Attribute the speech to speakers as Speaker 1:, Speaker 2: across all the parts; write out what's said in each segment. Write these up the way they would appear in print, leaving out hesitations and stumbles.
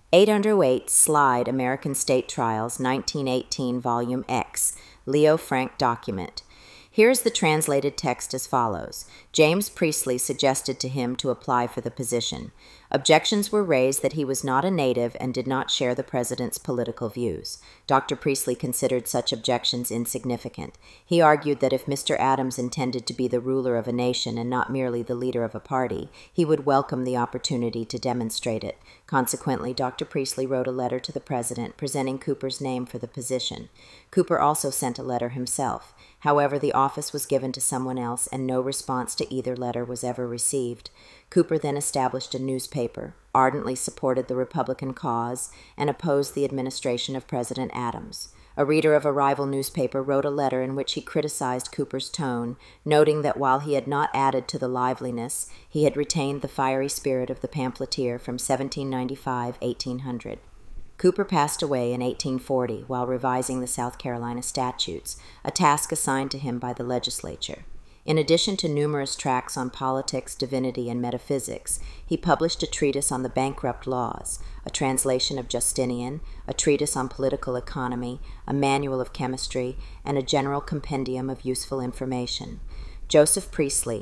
Speaker 1: 808 Slide American State Trials, 1918, Volume X, Leo Frank document. Here is the translated text as follows. James Priestley suggested to him to apply for the position. Objections were raised that he was not a native and did not share the president's political views. Dr. Priestley considered such objections insignificant. He argued that if Mr. Adams intended to be the ruler of a nation and not merely the leader of a party, he would welcome the opportunity to demonstrate it. Consequently, Dr. Priestley wrote a letter to the president presenting Cooper's name for the position. Cooper also sent a letter himself. However, the office was given to someone else, and no response to either letter was ever received. Cooper then established a newspaper, ardently supported the Republican cause, and opposed the administration of President Adams. A reader of a rival newspaper wrote a letter in which he criticized Cooper's tone, noting that while he had not added to the liveliness, he had retained the fiery spirit of the pamphleteer from 1795-1800. Cooper passed away in 1840 while revising the South Carolina statutes, a task assigned to him by the legislature. In addition to numerous tracts on politics, divinity, and metaphysics, he published a treatise on the bankrupt laws, a translation of Justinian, a treatise on political economy, a manual of chemistry, and a general compendium of useful information. Joseph Priestley,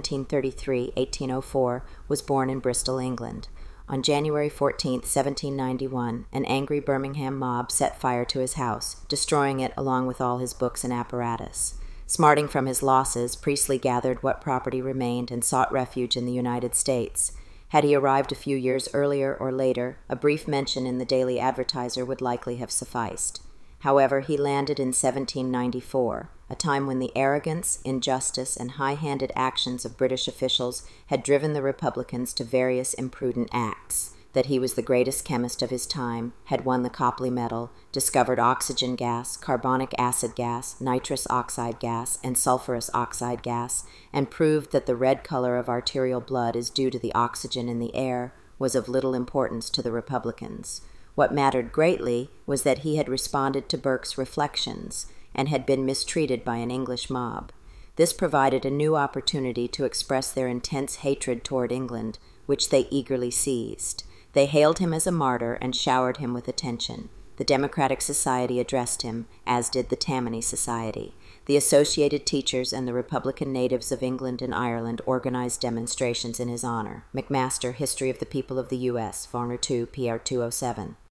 Speaker 1: 1733-1804, was born in Bristol, England. On January 14, 1791, an angry Birmingham mob set fire to his house, destroying it along with all his books and apparatus. Smarting from his losses, Priestley gathered what property remained and sought refuge in the United States. Had he arrived a few years earlier or later, a brief mention in the Daily Advertiser would likely have sufficed. However, he landed in 1794, a time when the arrogance, injustice, and high-handed actions of British officials had driven the Republicans to various imprudent acts. That he was the greatest chemist of his time, had won the Copley Medal, discovered oxygen gas, carbonic acid gas, nitrous oxide gas, and sulfurous oxide gas, and proved that the red color of arterial blood is due to the oxygen in the air, was of little importance to the Republicans. What mattered greatly was that he had responded to Burke's reflections and had been mistreated by an English mob. This provided a new opportunity to express their intense hatred toward England, which they eagerly seized. They hailed him as a martyr and showered him with attention. The Democratic Society addressed him, as did the Tammany Society. The Associated Teachers and the Republican natives of England and Ireland organized demonstrations in his honor. McMaster, History of the People of the U.S., Varner 2, PR 207.